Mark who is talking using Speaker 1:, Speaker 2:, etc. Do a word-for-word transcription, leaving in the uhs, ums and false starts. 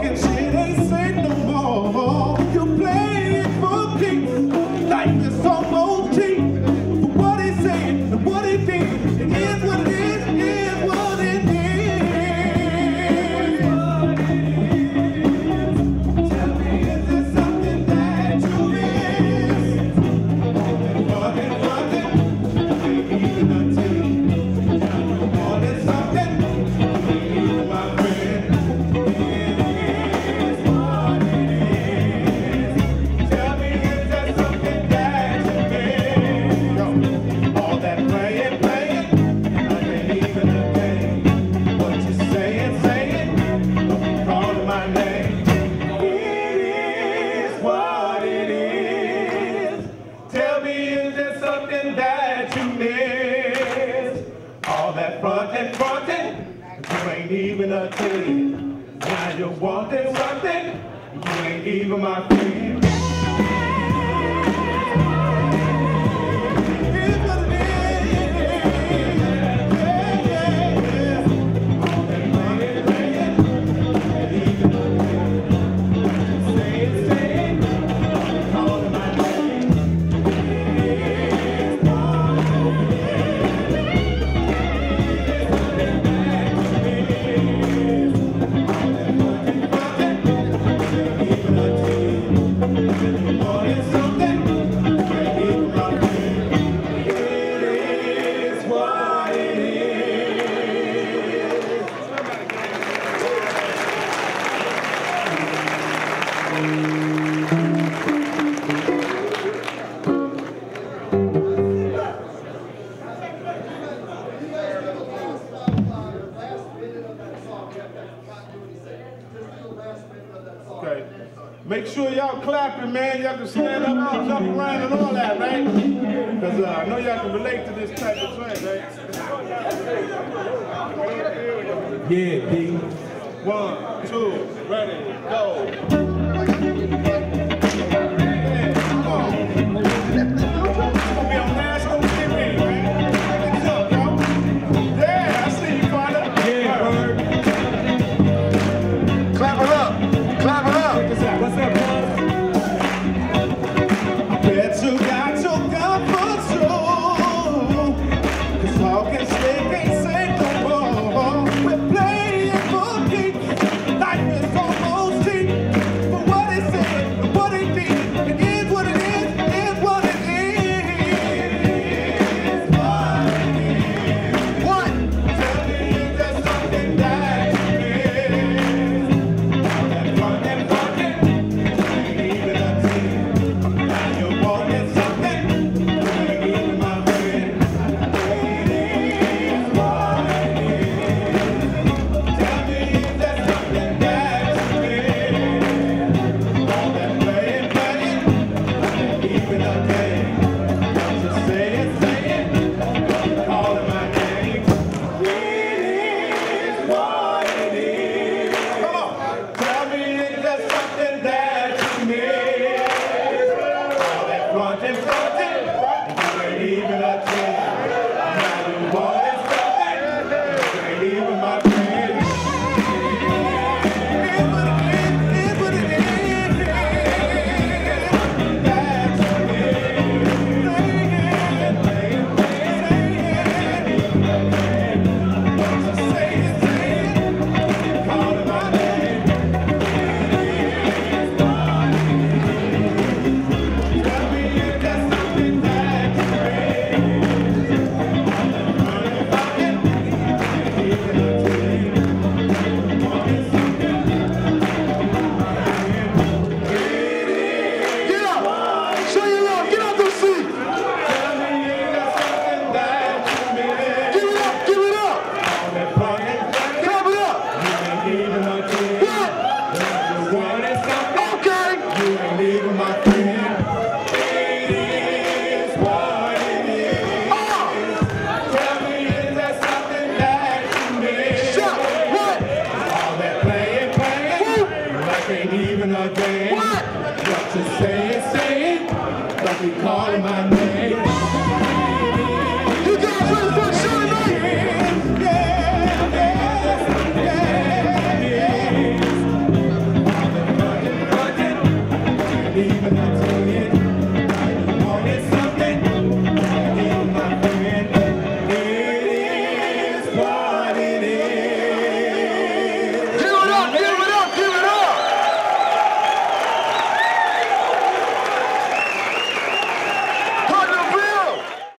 Speaker 1: talking shit ain't safe no more. You're playing for keeps. Life is almost cheap. For what he's saying and what he thinks, it is what it is, it is what it is. Tell me, is there something that you miss? Fucking, fucking, maybe even until you wanted something. My friend, it is what it is. Tell me, is there something that you miss? Yo, all that playing, playing, I can't even obtain what you saying, saying, calling my name. It is what it is. Tell me, is there something that you miss? All that frontin', frontin', you ain't even a kid. Now you're wanting something, you ain't even my friend. Here's what it is. Yeah, yeah, yeah. All that playing, playing, ain't even a kid. Say it, say it, calling my name. It is what it Okay. Make sure y'all clapping, man. Y'all can stand up and jump around and all that, right? Because uh, I know y'all can relate to this type of track, right? Yeah, D. One, two, ready, go. What's up, bud? I bet you got your comfort zone. 'Cause talking slick ain't safe no more. We're playing for keeps. Life is almost cheap. For what he said and what he did, it is what it is, it is what it is. What it is. What? Tell me, is there something that you miss? All that fun and fun. Ain't even a game. What? What you say, say it. Like we calling my name.